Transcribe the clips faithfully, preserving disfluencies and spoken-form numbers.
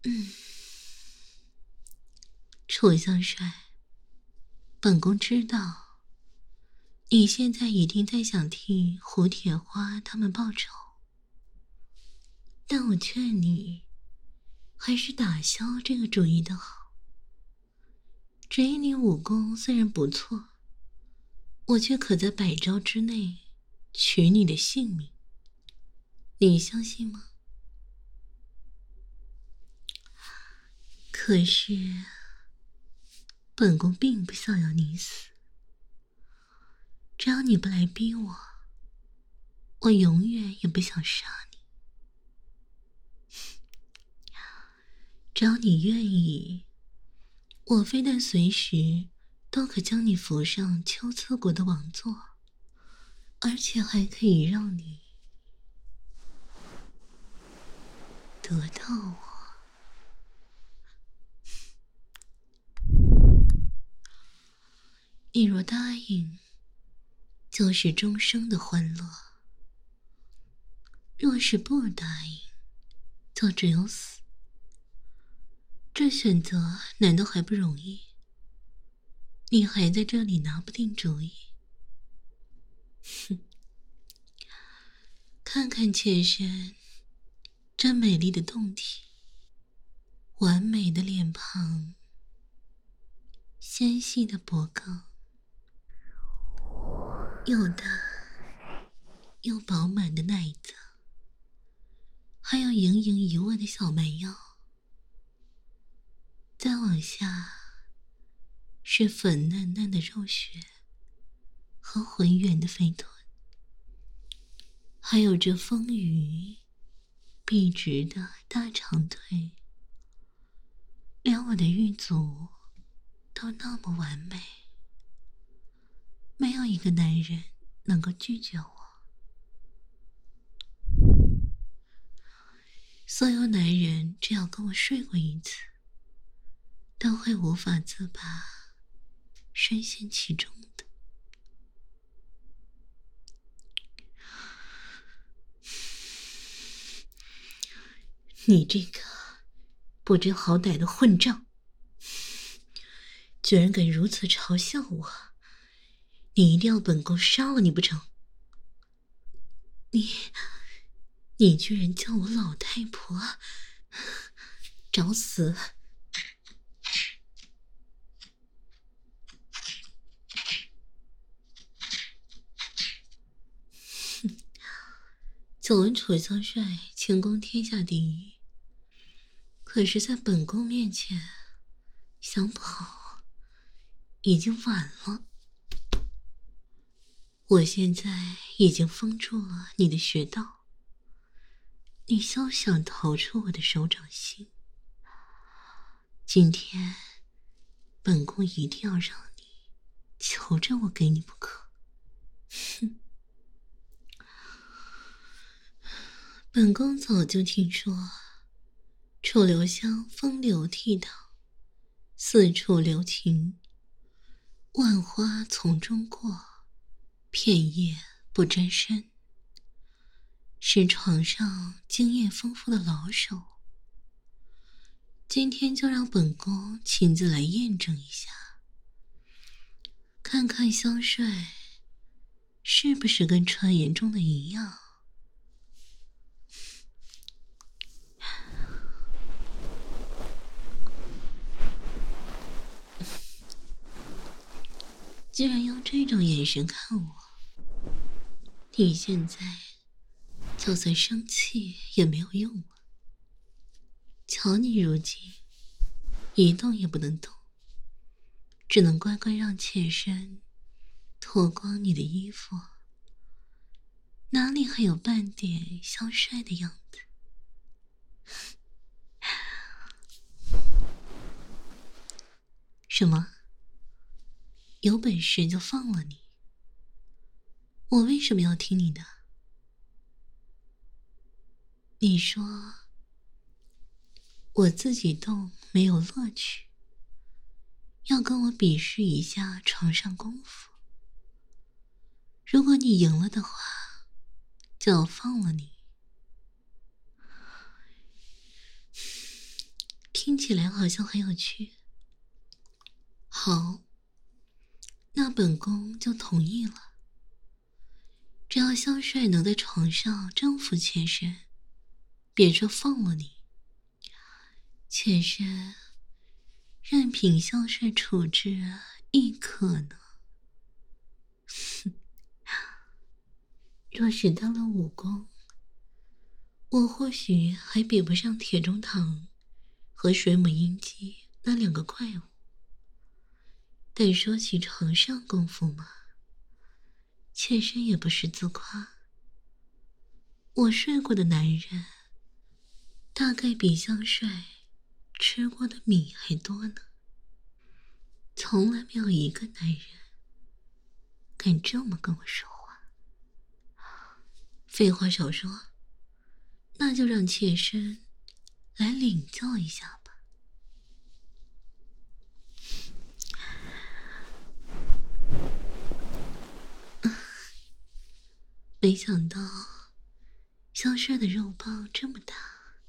嗯，楚相帅，本宫知道，你现在一定在想替胡铁花他们报仇，但我劝你，还是打消这个主意的好。只因你武功虽然不错，我却可在百招之内取你的性命，你相信吗？可是，本宫并不想要你死。只要你不来逼我，我永远也不想杀你。只要你愿意，我非但随时都可将你扶上秋测国的王座，而且还可以让你得到我。你若答应，就是终生的欢乐；若是不答应，就只有死。这选择难道还不容易？你还在这里拿不定主意？哼！看看妾身这美丽的胴体，完美的脸庞，纤细的脖颈，又大又饱满的奶子，还有盈盈一握的小蛮腰，再往下是粉嫩嫩的肉穴和浑圆的肥臀，还有这丰腴笔直的大长腿，连我的玉足都那么完美，没有一个男人能够拒绝我。所有男人只要跟我睡过一次，都会无法自拔，深陷其中的。你这个不知好歹的混账，居然敢如此嘲笑我！你一定要本宫杀了你不成？你，你居然叫我老太婆，找死！哼，久闻楚相帅轻功天下第一，可是在本宫面前想跑已经晚了。我现在已经封住了你的穴道，你休想逃出我的手掌心。今天本宫一定要让你求着我给你不可。哼！本宫早就听说楚留香风流倜傥，四处留情，万花丛中过，片叶不沾身，是床上经验丰富的老手。今天就让本宫亲自来验证一下，看看香帅是不是跟传言中的一样。既然用这种眼神看我，你现在就算生气也没有用了。瞧你如今一动也不能动，只能乖乖让妾身脱光你的衣服，哪里还有半点香帅的样子？什么？有本事就放了你，我为什么要听你的？你说我自己动没有乐趣，要跟我比试一下床上功夫。如果你赢了的话，就要放了你。 听起来好像很有趣。好，那本宫就同意了。只要萧帅能在床上征服妾身，别说放了你，妾身任凭萧帅处置亦可呢。若是当了武功，我或许还比不上铁中堂和水母鹰姬那两个怪物。但说起床上功夫嘛，妾身也不是自夸，我睡过的男人大概比萧帅吃过的米还多呢。从来没有一个男人敢这么跟我说话。废话少说，那就让妾身来领教一下吧。没想到萧帅的肉棒这么大，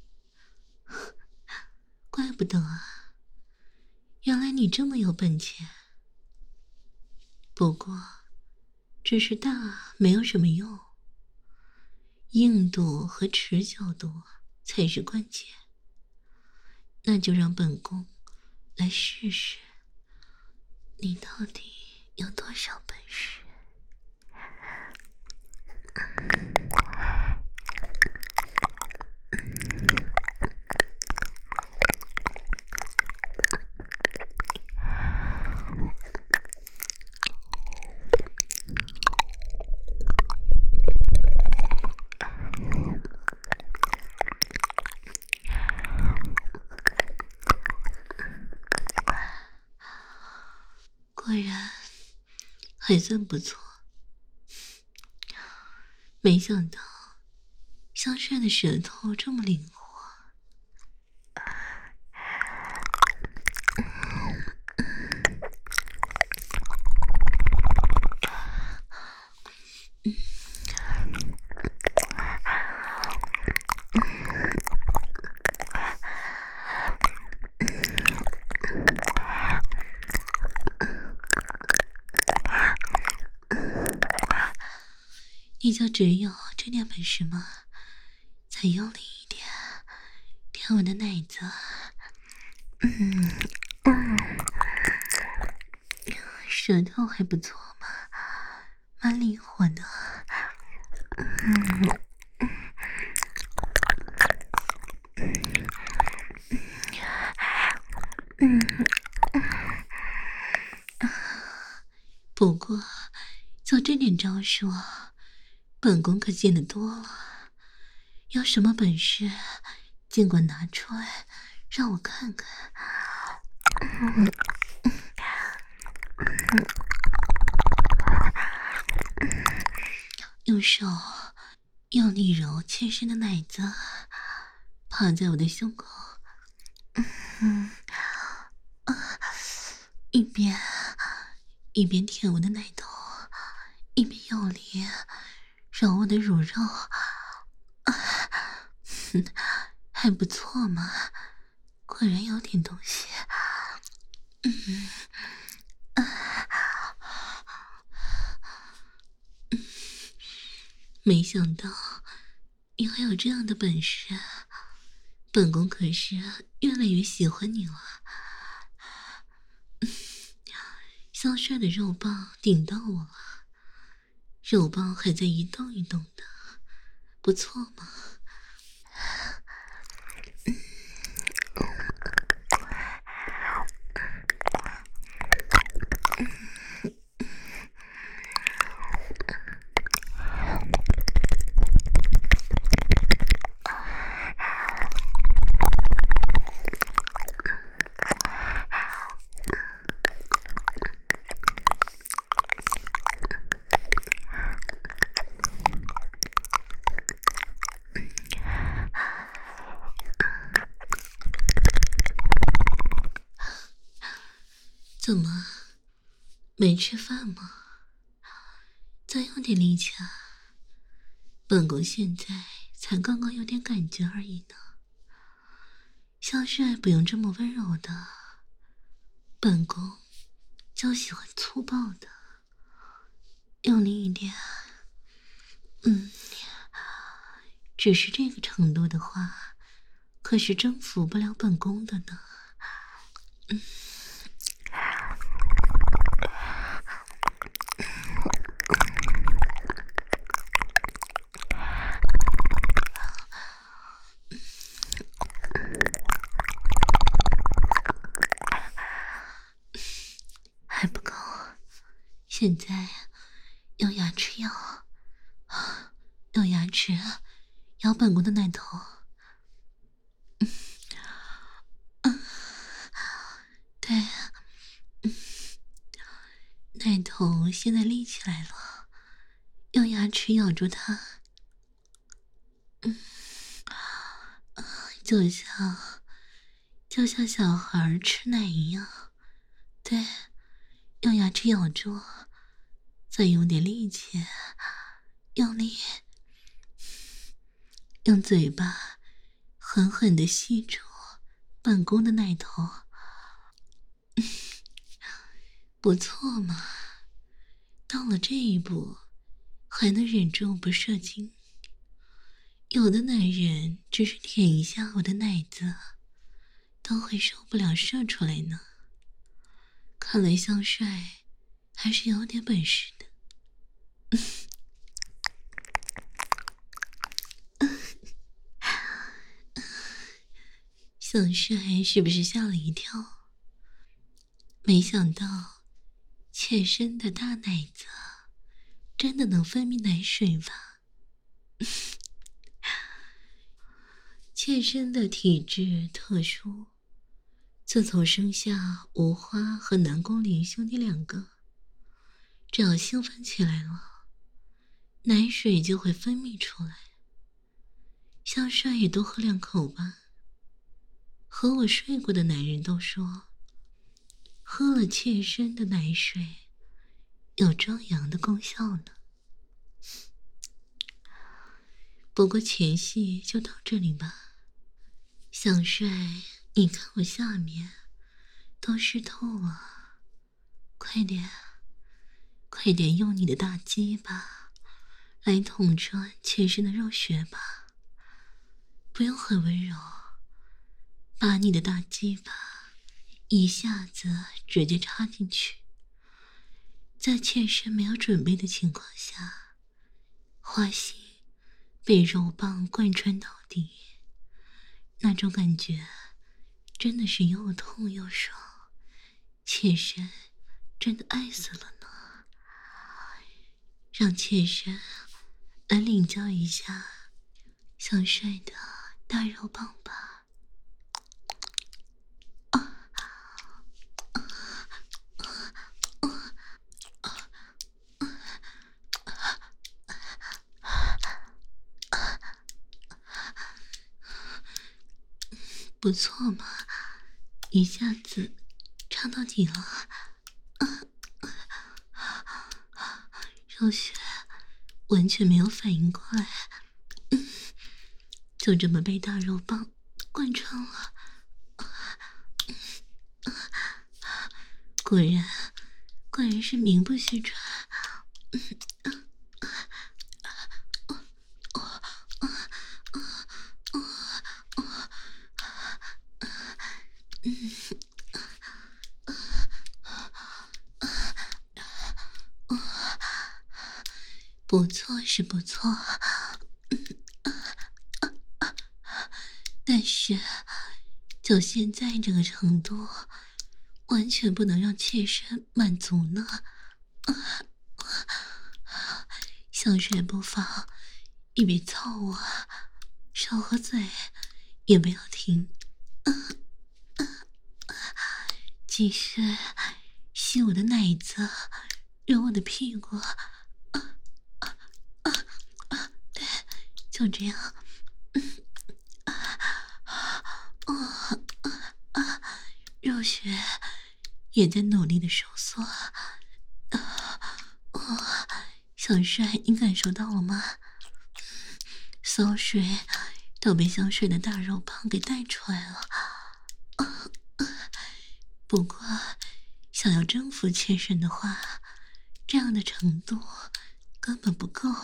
怪不得啊，原来你这么有本钱。不过只是大没有什么用，硬度和持久度才是关键。那就让本宫来试试你到底有多少本事。果然还算不错，没想到萧帅的舌头这么灵活。你就只有这点本事吗？再用力一点，舔我的奶子。嗯嗯，舌头还不错嘛，蛮灵活的。嗯嗯嗯，不过就这点招数，本宫可见得多了。有什么本事，尽管拿出来让我看看。嗯用手用力揉妾身的奶子，趴在我的胸口，嗯啊，一边一边舔我的奶头，一边用力揉我的乳肉，啊，哼，还不错嘛，果然有点东西。嗯啊，嗯，没想到你还有这样的本事，本宫可是越来越喜欢你了。萧帅的肉棒顶到我了，肉棒还在一动一动的，不错嘛。怎么，没吃饭吗？再用点力气啊！本宫现在才刚刚有点感觉而已呢。 小帅不用这么温柔的，本宫就喜欢粗暴的，用力一点。嗯，只是这个程度的话，可是征服不了本宫的呢。嗯。还不够，现在用牙齿咬，用牙齿咬本宫的奶头。嗯，嗯，对，嗯，奶头现在立起来了，用牙齿咬住它。嗯，就像就像小孩吃奶一样，对。用牙齿咬住，再用点力气，用力，用嘴巴狠狠地吸住本宫的奶头。不错嘛，到了这一步，还能忍住不射精。有的男人只是舔一下我的奶子，都会受不了射出来呢。看来香帅还是有点本事的。香帅是不是吓了一跳？没想到妾身的大奶子真的能分泌奶水吧？妾身的体质特殊，自从生下无花和南宫绫兄弟两个，只要兴奋起来了，奶水就会分泌出来。香帅也多喝两口吧。和我睡过的男人都说，喝了妾身的奶水有壮阳的功效呢。不过前戏就到这里吧。香帅，你看我下面都湿透了，快点快点用你的大鸡巴来捅穿妾身的肉穴吧。不用很温柔，把你的大鸡巴一下子直接插进去，在妾身没有准备的情况下，花心被肉棒贯穿到底，那种感觉真的是又痛又爽，妾身真的爱死了呢。让妾身来领教一下香帅的大肉棒吧。不错嘛，一下子插到底了。肉血完全没有反应过来，嗯，就这么被大肉棒贯穿了。果然，果然是名不虚传。不错是不错，但是就现在这个程度，完全不能让妾身满足呢。香帅不妨一边操我，手和嘴也不要停，继续吸我的奶子，揉我的屁股。对，就这样。肉血也在努力的收缩。小帅，你感受到了吗？骚水都被香水的大肉棒给带出来了。 不过，想要征服妾身的话，这样的程度根本不够。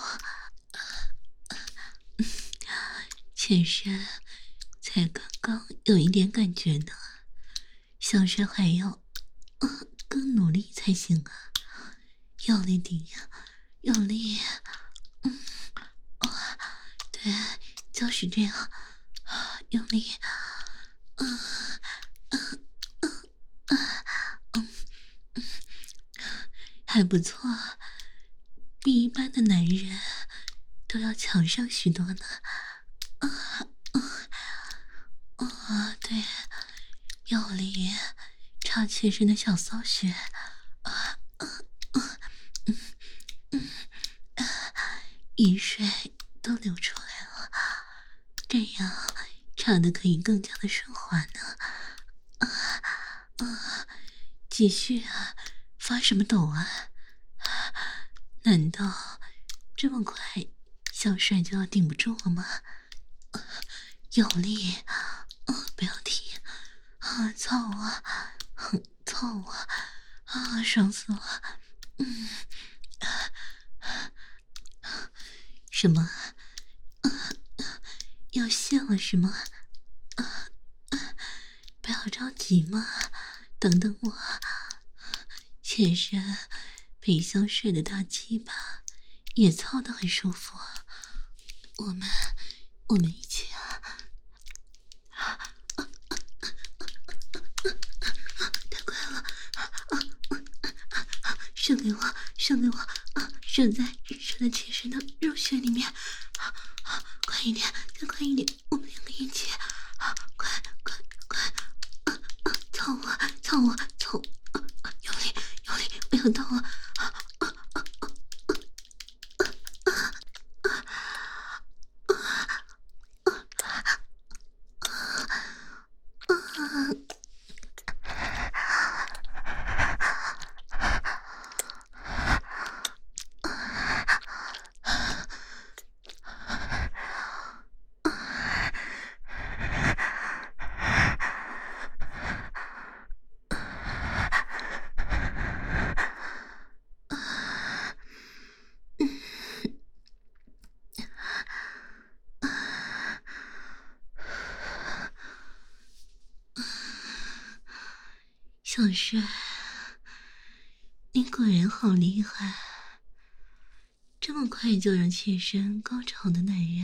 妾身才刚刚有一点感觉呢，小帅还要、呃、更努力才行啊！用力顶，用力，嗯，哦，对，就是这样，用力，嗯、呃，嗯、呃，嗯、呃，还不错，比一般的男人都要强上许多呢。啊啊啊！对，用力插妾身的小骚穴，啊啊啊！嗯嗯啊，雨水都流出来了，这样插的可以更加的顺滑呢。啊啊！继续啊，发什么抖啊？难道这么快小帅就要顶不住了吗？啊、有力，啊、不要停啊！操我，操我啊！爽死了！嗯，什么？啊、要泄了是吗？啊啊！不要着急嘛，等等我。妾身被小水的大鸡巴也操得很舒服，我们我们一起啊！太快了！射给我，射给我！啊，射在射在妾身的肉穴里面！啊啊，快一点，再快一点！我们两个一起！啊，快快快！啊啊，操我，操我，操！啊啊，用力用力，不要动啊！啊啊啊啊啊啊啊啊啊！小帅，你果然好厉害，这么快就让妾身高潮的男人，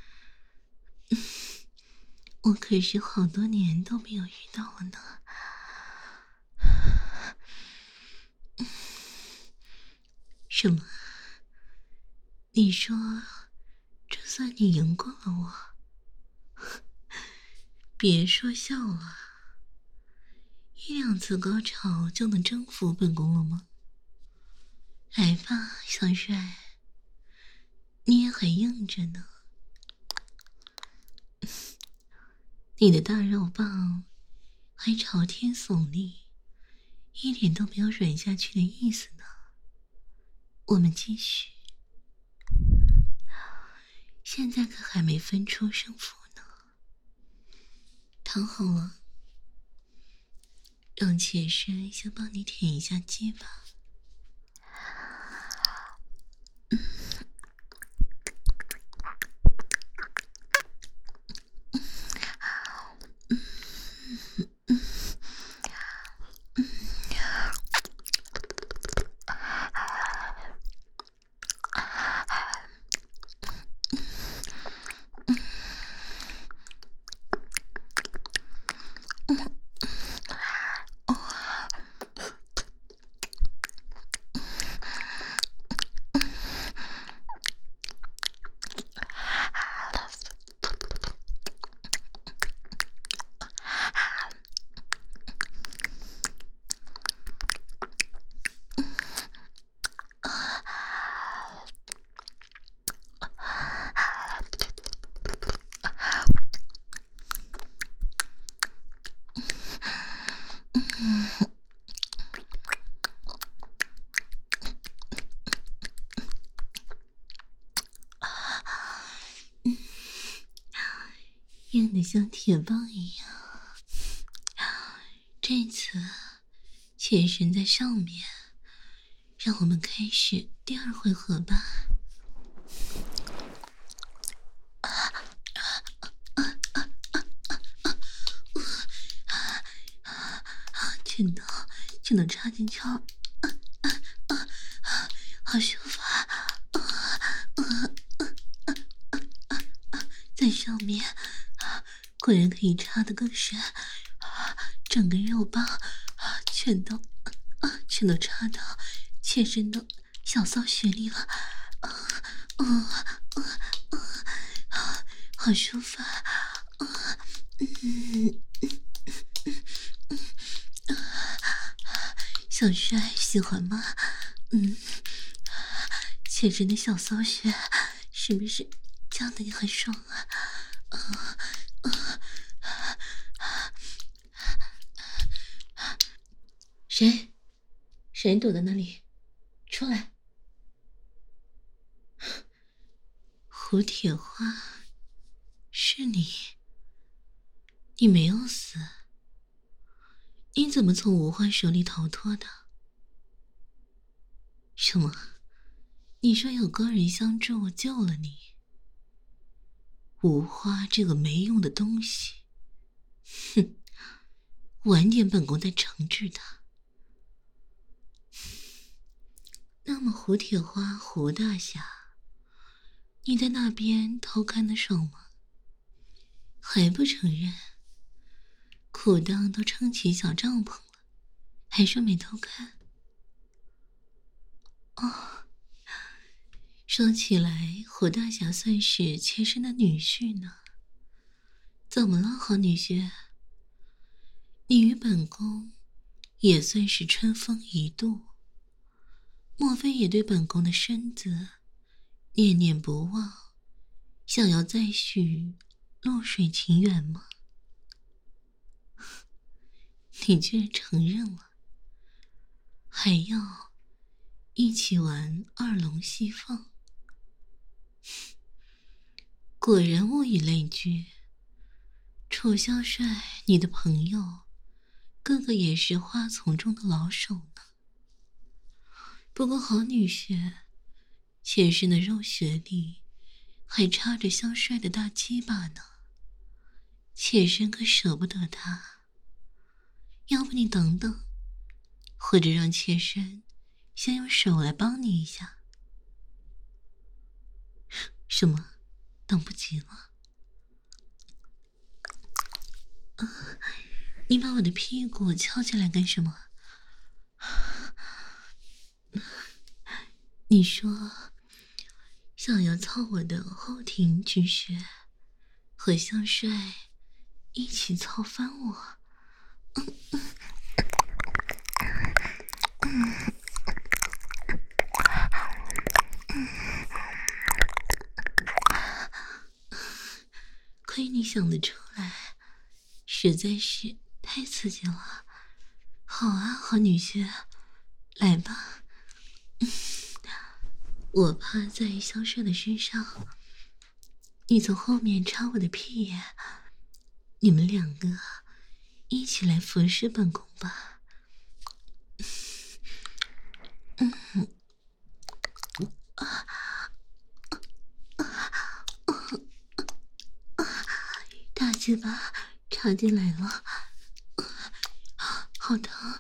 我可是好多年都没有遇到了呢。什么？你说这算你赢过了我？别说笑了，一两次高潮就能征服本宫了吗？来吧，小帅，你也很硬着呢。你的大肉棒还朝天耸立，一点都没有软下去的意思呢。我们继续，现在可还没分出胜负呢。躺好了，让妾身先帮你舔一下鸡吧。硬得像铁棒一样。这次妾身在上面，让我们开始第二回合吧。全都全都插进去了，好舒服啊！在上面果然可以插得更深，整个肉棒全都全都插到妾身的小骚穴里了，好舒服啊！嗯。小帅喜欢吗？嗯，妾身的小骚穴是不是这样的也很爽啊？啊啊啊！谁？谁躲在那里？出来！胡铁花，是你？你没有死。你怎么从无花手里逃脱的？什么？你说有高人相助救了你？无花这个没用的东西，哼！晚点本宫再惩治他。那么胡铁花、胡大侠，你在那边偷看的爽吗？还不承认？苦当都撑起小帐篷了，还说没偷看？哦，说起来，胡大侠算是妾身的女婿呢。怎么了，好女婿？你与本宫也算是春风一度，莫非也对本宫的身子念念不忘，想要再续露水情缘吗？你居然承认了，还要一起玩二龙戏凤，果然物以类聚。楚萧帅，你的朋友个个也是花丛中的老手呢。不过好女婿，妾身的肉穴里还插着萧帅的大鸡巴呢，妾身可舍不得他。要不你等等，或者让妾身先用手来帮你一下。什么？等不及了？啊，你把我的屁股翘起来干什么？你说想要操我的后庭之穴，和萧帅一起操翻我？嗯嗯亏你想得出来，实在是太刺激了。好啊，好女婿，来吧。我趴在萧帅的身上，你从后面插我的屁眼，你们两个一起来服侍本宫吧。嗯，啊大鸡巴插进来了，好疼，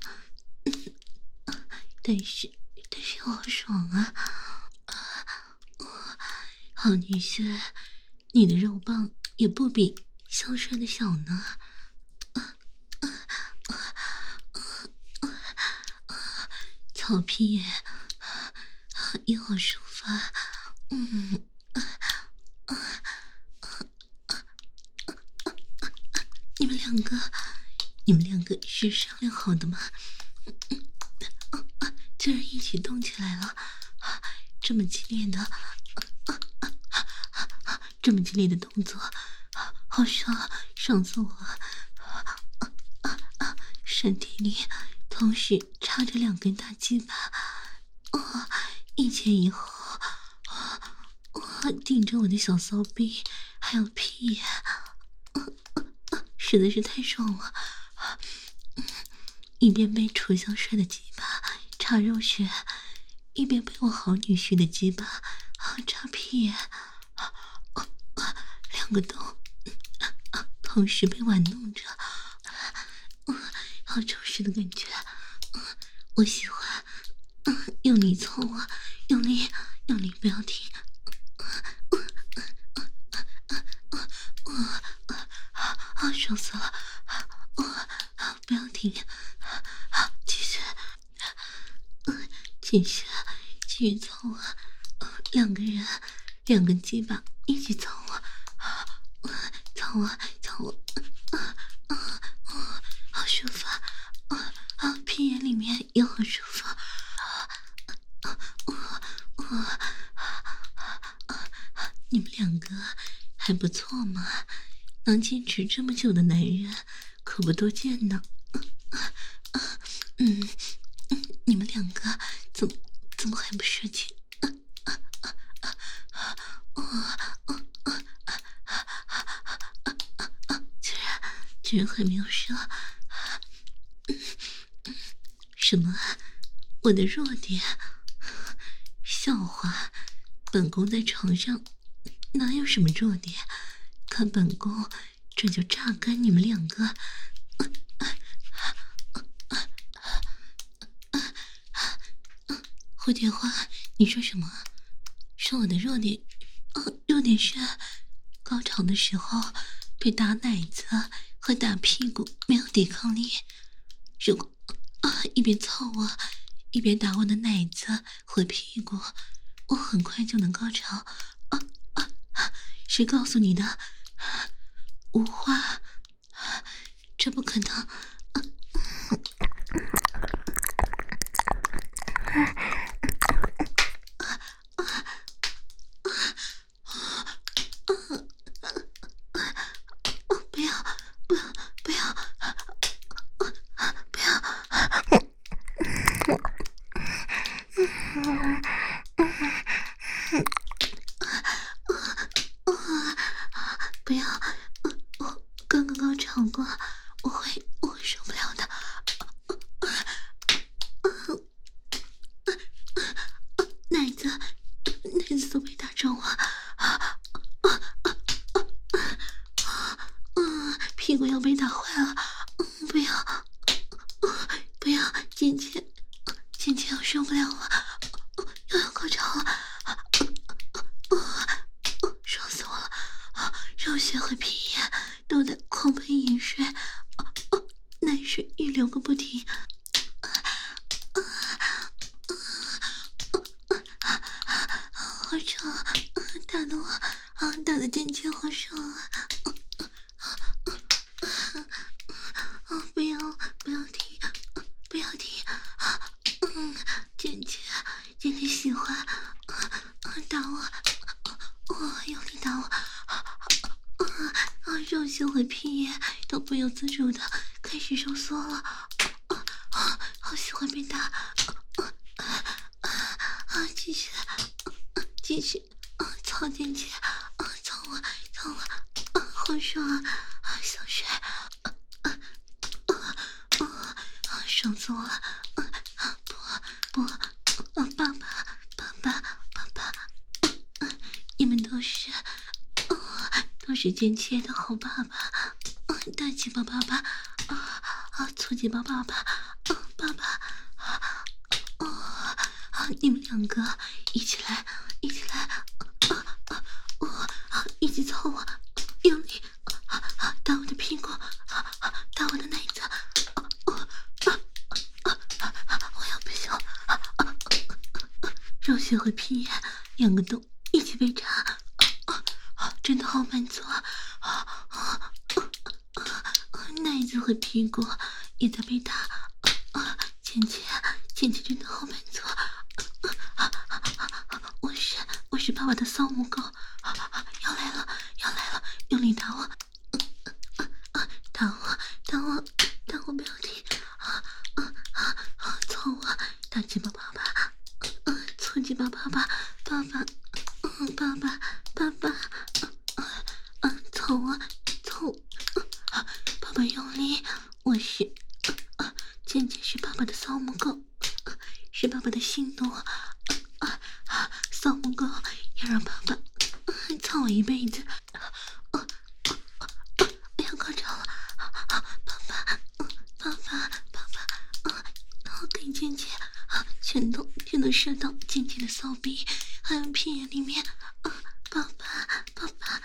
但是但是好爽啊！好女婿，你的肉棒也不比萧帅的小呢。草屁眼也好舒服啊！嗯。你们两个，你们两个是商量好的吗？居然一起动起来了，这么激烈的，这么激烈的动作，好爽，爽死我了！身体里同时插着两根大鸡巴，哦，一前一后，我顶着我的小骚逼，还有屁眼。实在是太爽了， 一边被楚小帅的鸡巴插入穴，一边被我好女婿的鸡巴插屁眼，两个都同时被玩弄着，好充实的感觉，我喜欢，用力凑啊，用力用力，不要停，啊，爽死了，不要停，继续，继续，继续凑啊，两个人，两个鸡巴一起凑啊，凑啊，凑啊，好舒服啊，啊，屁眼里面也好舒服，你们两个还不错嘛，能坚持这么久的男人可不多见呢。嗯，你们两个怎么怎么还不射精？居然居然还没有射？什么？我的弱点？笑话！本宫在床上哪有什么弱点？看本宫这就榨干你们两个！蝴蝶花，你说什么？说我的弱点？哦，弱点是高潮的时候被打奶子和打屁股没有抵抗力。如果啊一边操我，一边打我的奶子和屁股，我很快就能高潮。啊啊！谁告诉你的？无花，这不可能！啊不要，不要，不要，不要！不要！我刚刚高潮过，我会，我会受不了的。奶子，奶子都被打中了。屁股要被打坏了，不要，不要，姐姐，姐姐，我受不了了，又要高潮了，爽死我了，肉血和屁眼都在狂喷饮水，奶水欲流个不停，好爽，打得我，啊，打得姐姐好爽啊！不要不要停，不要停！嗯，姐姐，姐姐喜欢，打我，我用力打我，啊，肉心和屁眼都不由自主的开始收缩了，啊，好喜欢被打，啊，继续，继续，啊，操姐姐，啊，操我，操我，啊，好爽啊，啊，小帅。爽死我了！不不，爸爸爸爸爸爸，你们都是都是贱妾的好爸爸，大鸡巴爸爸啊，粗鸡巴爸爸，爸爸啊，你们两个一起来，一起来，我一起操我，用力打我的屁股，打我的奶子。肉血和屁眼两个都一起被扎，啊啊、真的好满足啊！啊啊啊、奶子和屁股也在被打，啊，倩倩，倩倩真的好满足啊！啊啊、我是我是爸爸的骚母狗，啊啊、要来了要来了，用力打我，啊啊、打我打我打我不要停，啊啊啊！操我，大鸡巴爸爸！粗鸡巴爸爸，爸爸，嗯，爸爸，爸爸，啊啊，操我，操，啊，爸爸用力，我是，啊， 简直是爸爸的骚母狗，是爸爸的心动啊！啊啊！骚母狗要让爸爸操我一辈子！啊啊啊！我要高潮了！爸爸，爸爸，爸爸，啊！我给简简啊，全都全都射到简简的骚逼还有屁眼里面！啊！爸爸，爸爸！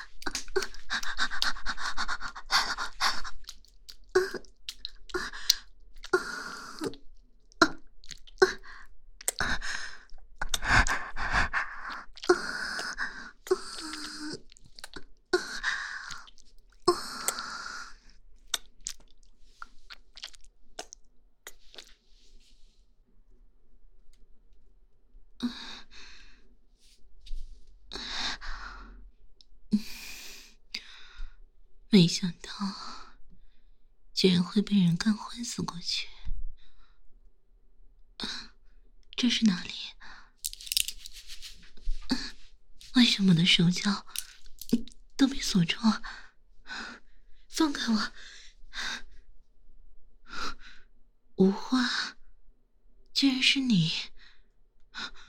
没想到居然会被人干昏死过去。这是哪里？为什么我的手脚都被锁住了？放开我！无花，居然是你！